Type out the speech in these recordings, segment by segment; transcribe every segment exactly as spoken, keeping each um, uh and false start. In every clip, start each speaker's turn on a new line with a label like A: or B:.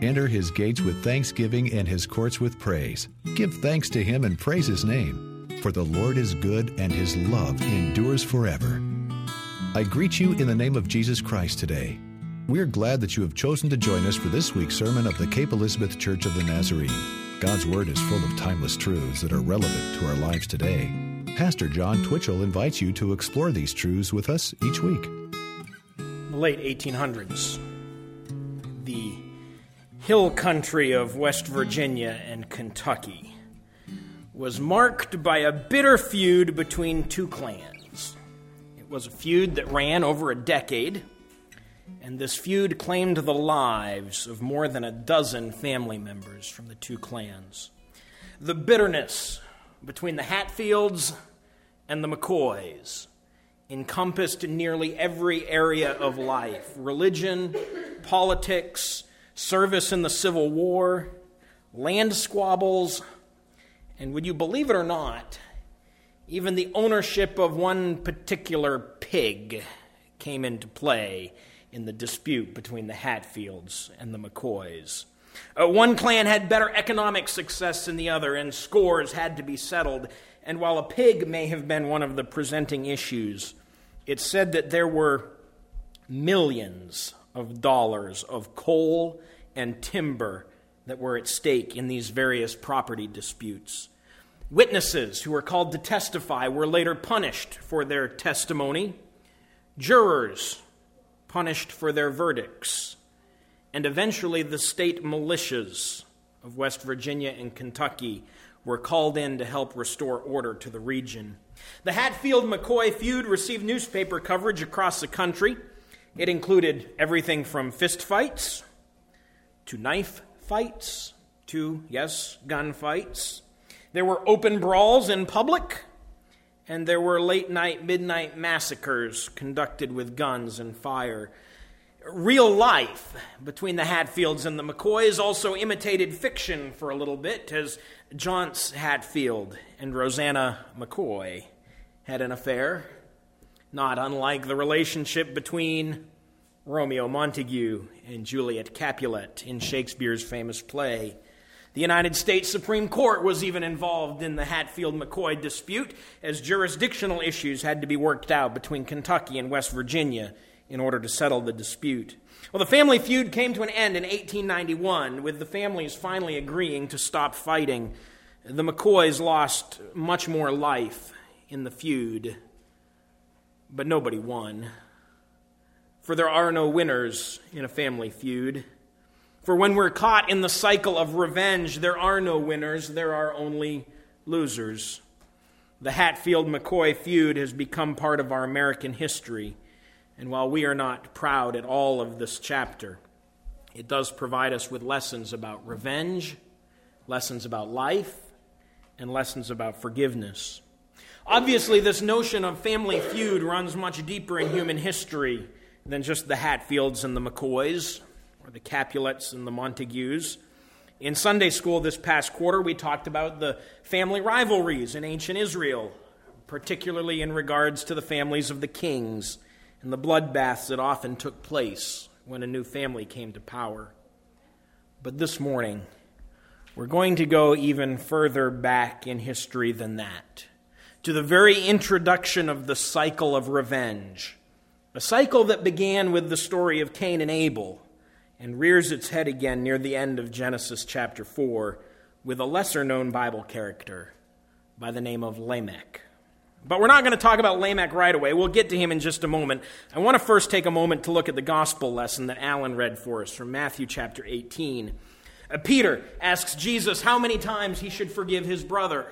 A: Enter his gates with thanksgiving and his courts with praise. Give thanks to him and praise his name. For the Lord is good and his love endures forever. I greet you in the name of Jesus Christ today. We're glad that you have chosen to join us for this week's sermon of the Cape Elizabeth Church of the Nazarene. God's Word is full of timeless truths that are relevant to our lives today. Pastor John Twitchell invites you to explore these truths with us each week.
B: In the late eighteen hundreds, the hill country of West Virginia and Kentucky was marked by a bitter feud between two clans. It was a feud that ran over a decade, and this feud claimed the lives of more than a dozen family members from the two clans. The bitterness between the Hatfields and the McCoys encompassed nearly every area of life: religion, politics, service in the Civil War, land squabbles, and would you believe it or not, even the ownership of one particular pig came into play in the dispute between the Hatfields and the McCoys. Uh, one clan had better economic success than the other, and scores had to be settled. And while a pig may have been one of the presenting issues, it's said that there were millions of dollars of coal and timber that were at stake in these various property disputes. Witnesses who were called to testify were later punished for their testimony. Jurors punished for their verdicts. And eventually the state militias of West Virginia and Kentucky were called in to help restore order to the region. The Hatfield-McCoy feud received newspaper coverage across the country. It included everything from fistfights to knife fights to, yes, gunfights. There were open brawls in public, and there were late-night, midnight massacres conducted with guns and fire. Real life between the Hatfields and the McCoys also imitated fiction for a little bit, as John Hatfield and Rosanna McCoy had an affair, not unlike the relationship between Romeo Montague and Juliet Capulet in Shakespeare's famous play. The United States Supreme Court was even involved in the Hatfield-McCoy dispute, as jurisdictional issues had to be worked out between Kentucky and West Virginia in order to settle the dispute. Well, the family feud came to an end in eighteen ninety-one, with the families finally agreeing to stop fighting. The McCoys lost much more life in the feud, but nobody won. For there are no winners in a family feud. For when we're caught in the cycle of revenge, there are no winners, there are only losers. The Hatfield-McCoy feud has become part of our American history, and while we are not proud at all of this chapter, it does provide us with lessons about revenge, lessons about life, and lessons about forgiveness. Obviously, this notion of family feud runs much deeper in human history than just the Hatfields and the McCoys, or the Capulets and the Montagues. In Sunday school this past quarter, we talked about the family rivalries in ancient Israel, particularly in regards to the families of the kings and the bloodbaths that often took place when a new family came to power. But this morning, we're going to go even further back in history than that, to the very introduction of the cycle of revenge, a cycle that began with the story of Cain and Abel and rears its head again near the end of Genesis chapter four with a lesser-known Bible character by the name of Lamech. But we're not going to talk about Lamech right away. We'll get to him in just a moment. I want to first take a moment to look at the gospel lesson that Alan read for us from Matthew chapter eighteen. Uh, Peter asks Jesus how many times he should forgive his brother.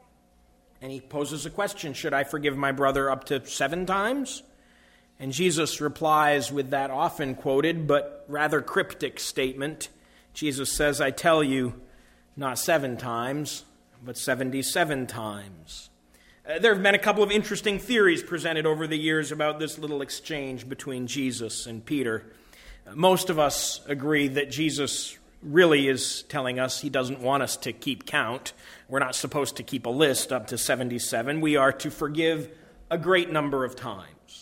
B: And he poses a question, should I forgive my brother up to seven times? And Jesus replies with that often quoted but rather cryptic statement. Jesus says, I tell you, not seven times, but seventy-seven times. Uh, there have been a couple of interesting theories presented over the years about this little exchange between Jesus and Peter. Uh, most of us agree that Jesus really is telling us he doesn't want us to keep count. We're not supposed to keep a list up to seventy-seven. We are to forgive a great number of times.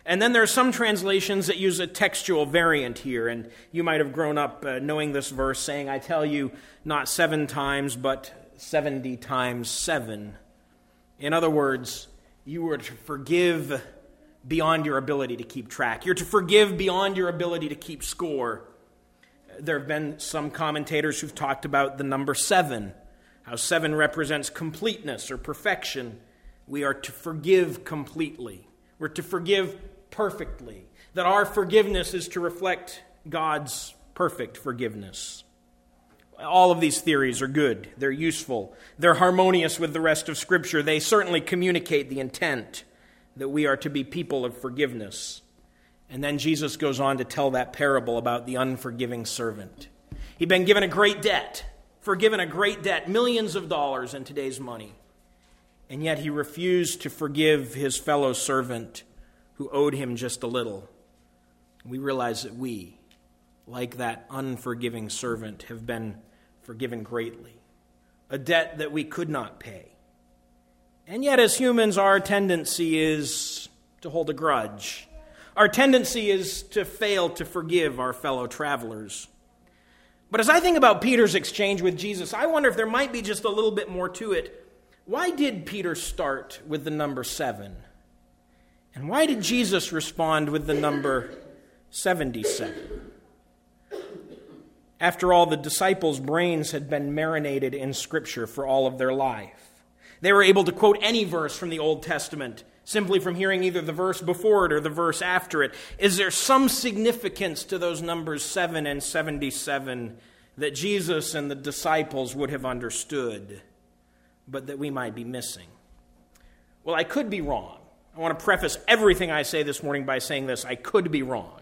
B: And then there are some translations that use a textual variant here, and you might have grown up uh, knowing this verse, saying, I tell you, not seven times, but seventy times seven. In other words, you were to forgive beyond your ability to keep track. You're to forgive beyond your ability to keep score. There have been some commentators who've talked about the number seven, how seven represents completeness or perfection. We are to forgive completely. We're to forgive perfectly. That our forgiveness is to reflect God's perfect forgiveness. All of these theories are good. They're useful. They're harmonious with the rest of Scripture. They certainly communicate the intent that we are to be people of forgiveness. And then Jesus goes on to tell that parable about the unforgiving servant. He'd been given a great debt, forgiven a great debt, millions of dollars in today's money. And yet he refused to forgive his fellow servant who owed him just a little. We realize that we, like that unforgiving servant, have been forgiven greatly. A debt that we could not pay. And yet as humans, our tendency is to hold a grudge. Our tendency is to fail to forgive our fellow travelers. But as I think about Peter's exchange with Jesus, I wonder if there might be just a little bit more to it. Why did Peter start with the number seven? And why did Jesus respond with the number seventy-seven? After all, the disciples' brains had been marinated in Scripture for all of their life. They were able to quote any verse from the Old Testament simply from hearing either the verse before it or the verse after it. Is there some significance to those numbers seven and seventy-seven that Jesus and the disciples would have understood, but that we might be missing? Well, I could be wrong. I want to preface everything I say this morning by saying this. I could be wrong.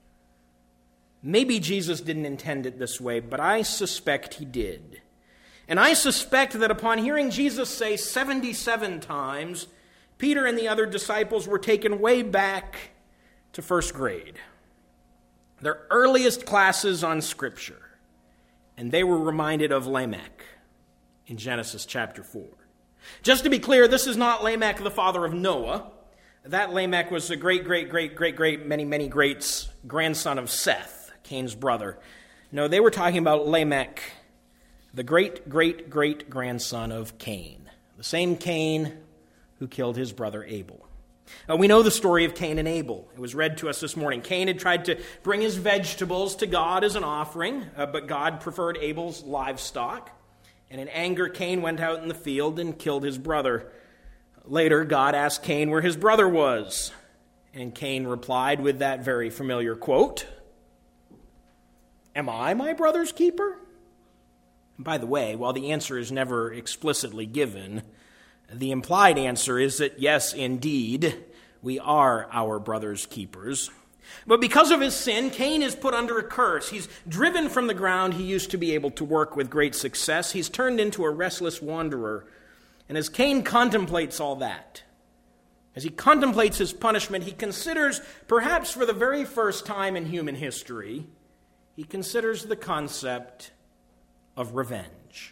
B: Maybe Jesus didn't intend it this way, but I suspect he did. And I suspect that upon hearing Jesus say seventy-seven times, Peter and the other disciples were taken way back to first grade, their earliest classes on Scripture, and they were reminded of Lamech in Genesis chapter four. Just to be clear, this is not Lamech, the father of Noah. That Lamech was the great, great, great, great, great, many, many greats grandson of Seth, Cain's brother. No, they were talking about Lamech, the great, great, great grandson of Cain, the same Cain who killed his brother Abel. Uh, we know the story of Cain and Abel. It was read to us this morning. Cain had tried to bring his vegetables to God as an offering, uh, but God preferred Abel's livestock. And in anger, Cain went out in the field and killed his brother. Later, God asked Cain where his brother was. And Cain replied with that very familiar quote, "Am I my brother's keeper?" And by the way, while the answer is never explicitly given, the implied answer is that yes, indeed, we are our brother's keepers. But because of his sin, Cain is put under a curse. He's driven from the ground he used to be able to work with great success. He's turned into a restless wanderer. And as Cain contemplates all that, as he contemplates his punishment, he considers, perhaps for the very first time in human history, he considers the concept of revenge.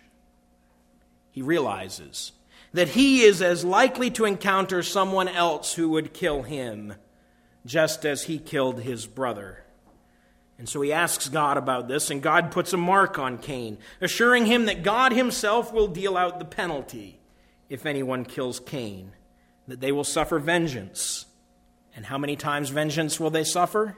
B: He realizes that he is as likely to encounter someone else who would kill him, just as he killed his brother. And so he asks God about this, and God puts a mark on Cain, assuring him that God himself will deal out the penalty if anyone kills Cain, that they will suffer vengeance. And how many times vengeance will they suffer?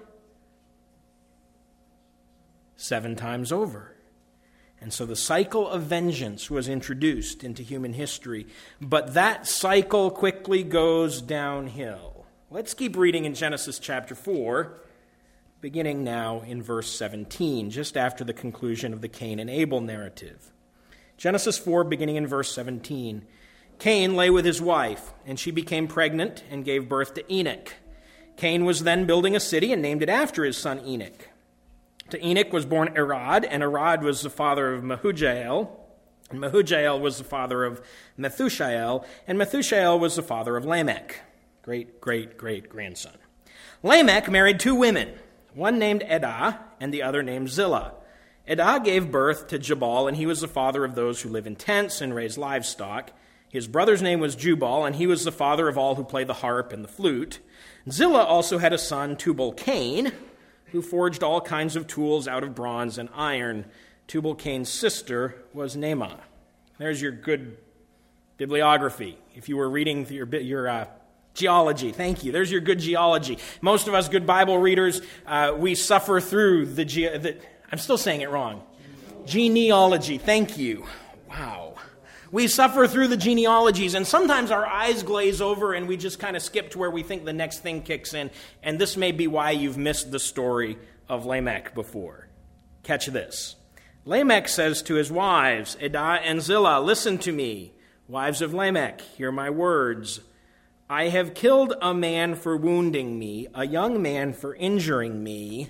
B: Seven times over. And so the cycle of vengeance was introduced into human history. But that cycle quickly goes downhill. Let's keep reading in Genesis chapter four, beginning now in verse seventeen, just after the conclusion of the Cain and Abel narrative. Genesis four, beginning in verse seventeen. Cain lay with his wife, and she became pregnant and gave birth to Enoch. Cain was then building a city and named it after his son Enoch. To Enoch was born Arad, and Arad was the father of Mehujael, and Mehujael was the father of Methushael, and Methushael was the father of Lamech, great, great, great grandson. Lamech married two women, one named Edah and the other named Zillah. Edah gave birth to Jabal, and he was the father of those who live in tents and raise livestock. His brother's name was Jubal, and he was the father of all who play the harp and the flute. Zillah also had a son, Tubal-Cain, who forged all kinds of tools out of bronze and iron. Tubal-Cain's sister was Naamah. There's your good bibliography. If you were reading your, your uh, geology, thank you. There's your good geology. Most of us good Bible readers, uh, we suffer through the, ge- the... I'm still saying it wrong. Genealogy, thank you. Wow. We suffer through the genealogies, and sometimes our eyes glaze over and we just kind of skip to where we think the next thing kicks in. And this may be why you've missed the story of Lamech before. Catch this. Lamech says to his wives, Edah and Zillah, listen to me. Wives of Lamech, hear my words. I have killed a man for wounding me, a young man for injuring me.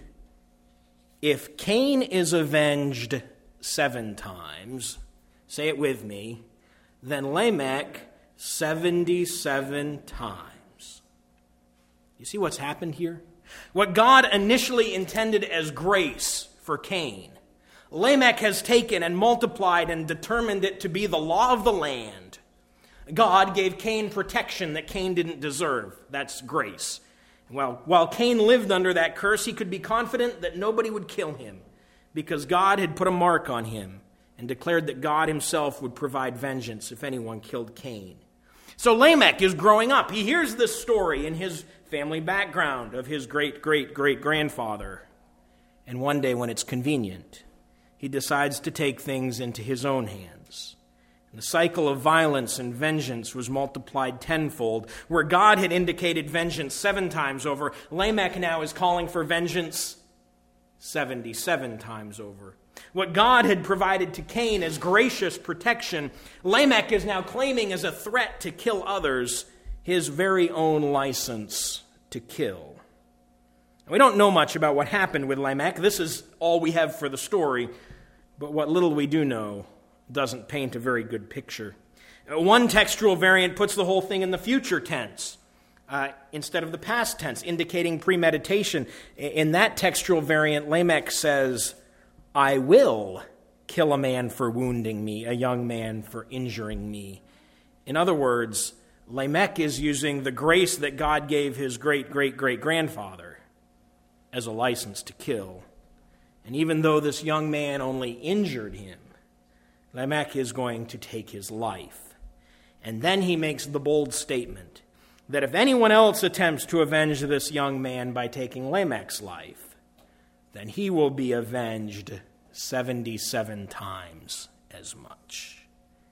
B: If Cain is avenged seven times, say it with me, then Lamech seventy-seven times. You see what's happened here? What God initially intended as grace for Cain, Lamech has taken and multiplied and determined it to be the law of the land. God gave Cain protection that Cain didn't deserve. That's grace. Well, while Cain lived under that curse, he could be confident that nobody would kill him because God had put a mark on him and declared that God himself would provide vengeance if anyone killed Cain. So Lamech is growing up. He hears this story in his family background of his great-great-great-grandfather. And one day when it's convenient, he decides to take things into his own hands. And the cycle of violence and vengeance was multiplied tenfold. Where God had indicated vengeance seven times over, Lamech now is calling for vengeance seventy-seven times over. What God had provided to Cain as gracious protection, Lamech is now claiming as a threat to kill others, his very own license to kill. We don't know much about what happened with Lamech. This is all we have for the story, but what little we do know doesn't paint a very good picture. One textual variant puts the whole thing in the future tense uh, instead of the past tense, indicating premeditation. In that textual variant, Lamech says, I will kill a man for wounding me, a young man for injuring me. In other words, Lamech is using the grace that God gave his great-great-great-grandfather as a license to kill. And even though this young man only injured him, Lamech is going to take his life. And then he makes the bold statement that if anyone else attempts to avenge this young man by taking Lamech's life, then he will be avenged seventy-seven times as much.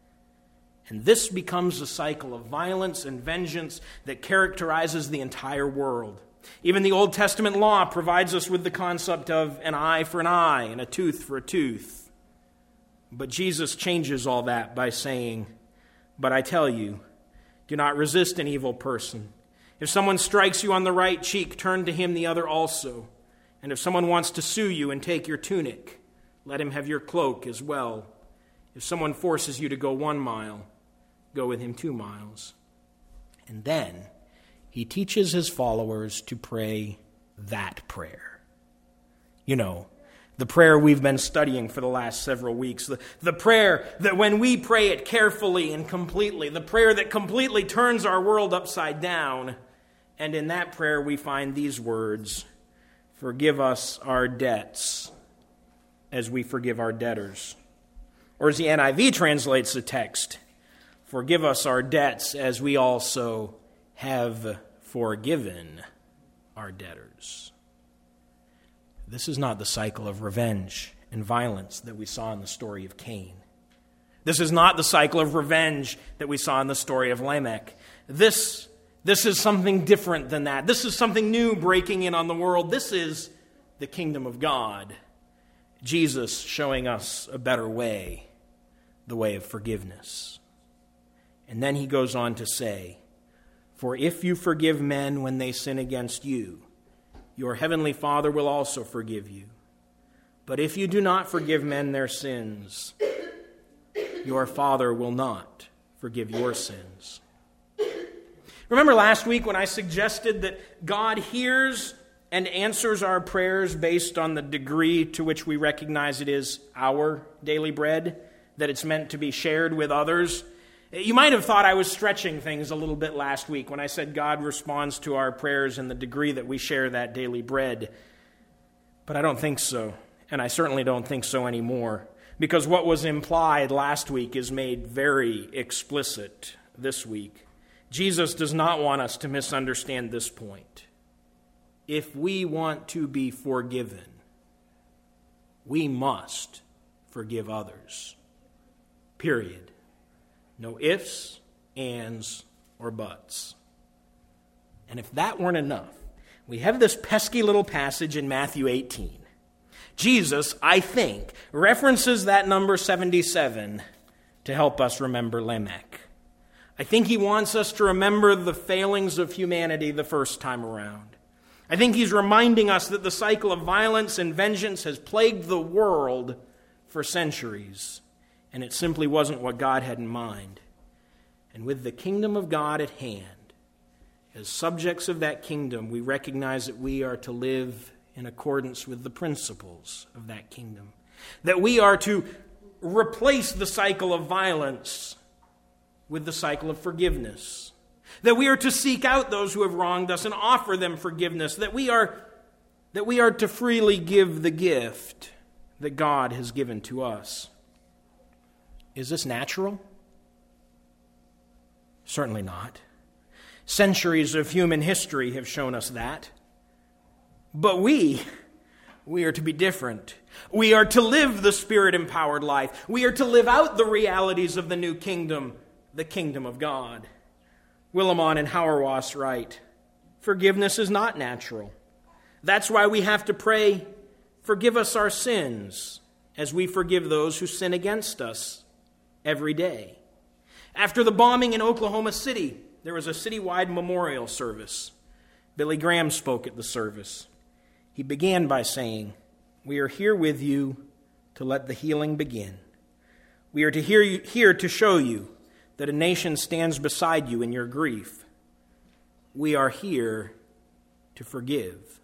B: And this becomes a cycle of violence and vengeance that characterizes the entire world. Even the Old Testament law provides us with the concept of an eye for an eye and a tooth for a tooth. But Jesus changes all that by saying, but I tell you, do not resist an evil person. If someone strikes you on the right cheek, turn to him the other also. And if someone wants to sue you and take your tunic, let him have your cloak as well. If someone forces you to go one mile, go with him two miles. And then he teaches his followers to pray that prayer. You know, the prayer we've been studying for the last several weeks. The, the prayer that when we pray it carefully and completely, the prayer that completely turns our world upside down. And in that prayer we find these words, forgive us our debts as we forgive our debtors. Or as the N I V translates the text, forgive us our debts as we also have forgiven our debtors. This is not the cycle of revenge and violence that we saw in the story of Cain. This is not the cycle of revenge that we saw in the story of Lamech. This, this is something different than that. This is something new breaking in on the world. This is the kingdom of God. Jesus showing us a better way, the way of forgiveness. And then he goes on to say, for if you forgive men when they sin against you, your heavenly Father will also forgive you. But if you do not forgive men their sins, your Father will not forgive your sins. Remember last week when I suggested that God hears and answers our prayers based on the degree to which we recognize it is our daily bread, that it's meant to be shared with others? You might have thought I was stretching things a little bit last week when I said God responds to our prayers in the degree that we share that daily bread. But I don't think so, and I certainly don't think so anymore, because what was implied last week is made very explicit this week. Jesus does not want us to misunderstand this point. If we want to be forgiven, we must forgive others. Period. No ifs, ands, or buts. And if that weren't enough, we have this pesky little passage in Matthew eighteen. Jesus, I think, references that number seventy-seven to help us remember Lamech. I think he wants us to remember the failings of humanity the first time around. I think he's reminding us that the cycle of violence and vengeance has plagued the world for centuries, and it simply wasn't what God had in mind. And with the kingdom of God at hand, as subjects of that kingdom, we recognize that we are to live in accordance with the principles of that kingdom. That we are to replace the cycle of violence with the cycle of forgiveness. That we are to seek out those who have wronged us and offer them forgiveness. That we are, that we are to freely give the gift that God has given to us. Is this natural? Certainly not. Centuries of human history have shown us that. But we, we are to be different. We are to live the Spirit-empowered life. We are to live out the realities of the new kingdom, the kingdom of God. Willimon and Hauerwas write, forgiveness is not natural. That's why we have to pray, forgive us our sins, as we forgive those who sin against us every day. After the bombing in Oklahoma City, there was a citywide memorial service. Billy Graham spoke at the service. He began by saying, we are here with you to let the healing begin. We are to hear you, here to show you that a nation stands beside you in your grief. We are here to forgive.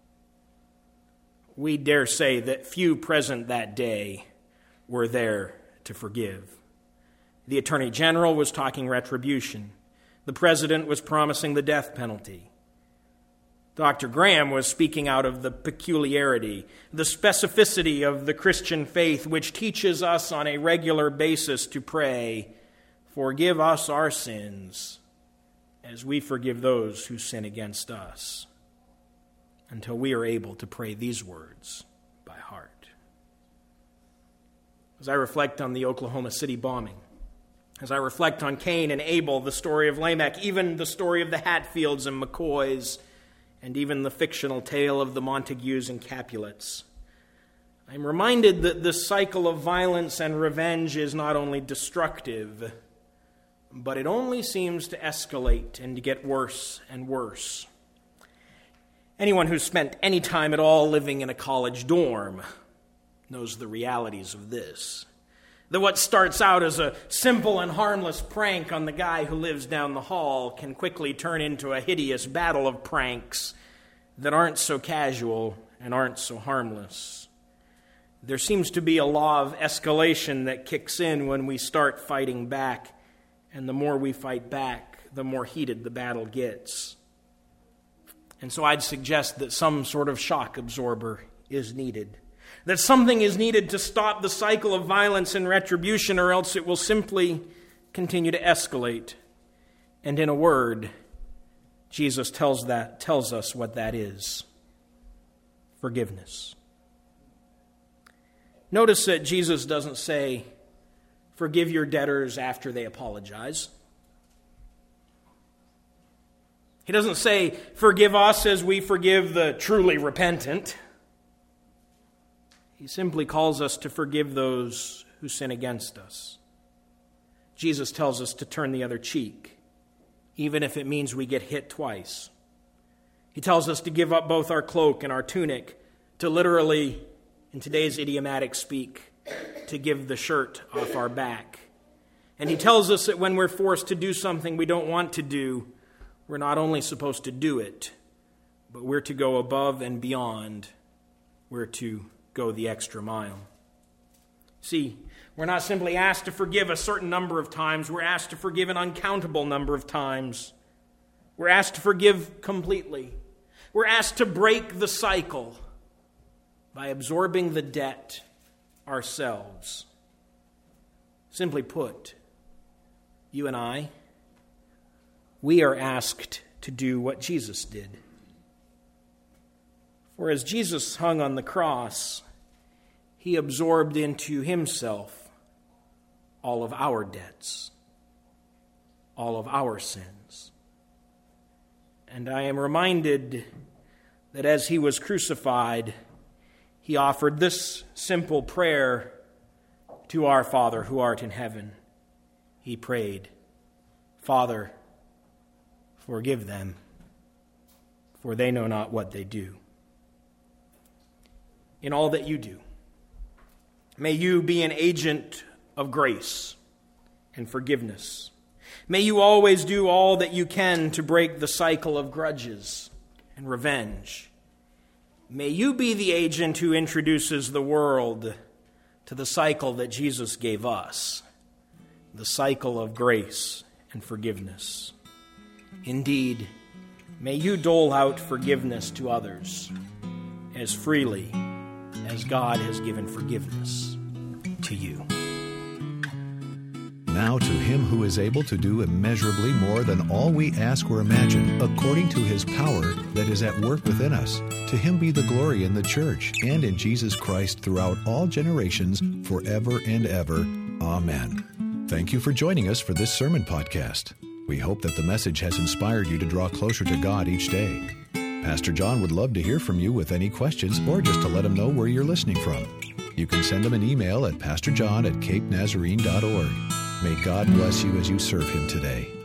B: We dare say that few present that day were there to forgive. The Attorney General was talking retribution. The President was promising the death penalty. Doctor Graham was speaking out of the peculiarity, the specificity of the Christian faith, which teaches us on a regular basis to pray, forgive us our sins as we forgive those who sin against us, until we are able to pray these words by heart. As I reflect on the Oklahoma City bombing, as I reflect on Cain and Abel, the story of Lamech, even the story of the Hatfields and McCoys, and even the fictional tale of the Montagues and Capulets, I'm reminded that this cycle of violence and revenge is not only destructive, but it only seems to escalate and to get worse and worse. Anyone who's spent any time at all living in a college dorm knows the realities of this. That what starts out as a simple and harmless prank on the guy who lives down the hall can quickly turn into a hideous battle of pranks that aren't so casual and aren't so harmless. There seems to be a law of escalation that kicks in when we start fighting back, and the more we fight back, the more heated the battle gets. And so I'd suggest that some sort of shock absorber is needed. That something is needed to stop the cycle of violence and retribution, or else it will simply continue to escalate. And in a word, Jesus tells that tells us what that is. Forgiveness. Notice that Jesus doesn't say, forgive your debtors after they apologize. He doesn't say, forgive us as we forgive the truly repentant. He simply calls us to forgive those who sin against us. Jesus tells us to turn the other cheek, even if it means we get hit twice. He tells us to give up both our cloak and our tunic, to literally, in today's idiomatic speak, to give the shirt off our back. And he tells us that when we're forced to do something we don't want to do, we're not only supposed to do it, but we're to go above and beyond. We're to go the extra mile. See, we're not simply asked to forgive a certain number of times. We're asked to forgive an uncountable number of times. We're asked to forgive completely. We're asked to break the cycle by absorbing the debt ourselves. Simply put, you and I, we are asked to do what Jesus did. For as Jesus hung on the cross, he absorbed into himself all of our debts, all of our sins. And I am reminded that as he was crucified, he offered this simple prayer to our Father who art in heaven. He prayed, Father, forgive them, for they know not what they do. In all that you do, may you be an agent of grace and forgiveness. May you always do all that you can to break the cycle of grudges and revenge. May you be the agent who introduces the world to the cycle that Jesus gave us, the cycle of grace and forgiveness. Indeed, may you dole out forgiveness to others as freely as God has given forgiveness to you.
A: Now to him who is able to do immeasurably more than all we ask or imagine, according to his power that is at work within us, to him be the glory in the church and in Jesus Christ throughout all generations, forever and ever. Amen. Thank you for joining us for this sermon podcast. We hope that the message has inspired you to draw closer to God each day. Pastor John would love to hear from you with any questions or just to let him know where you're listening from. You can send him an email at pastor john at cape nazarene dot org. May God bless you as you serve him today.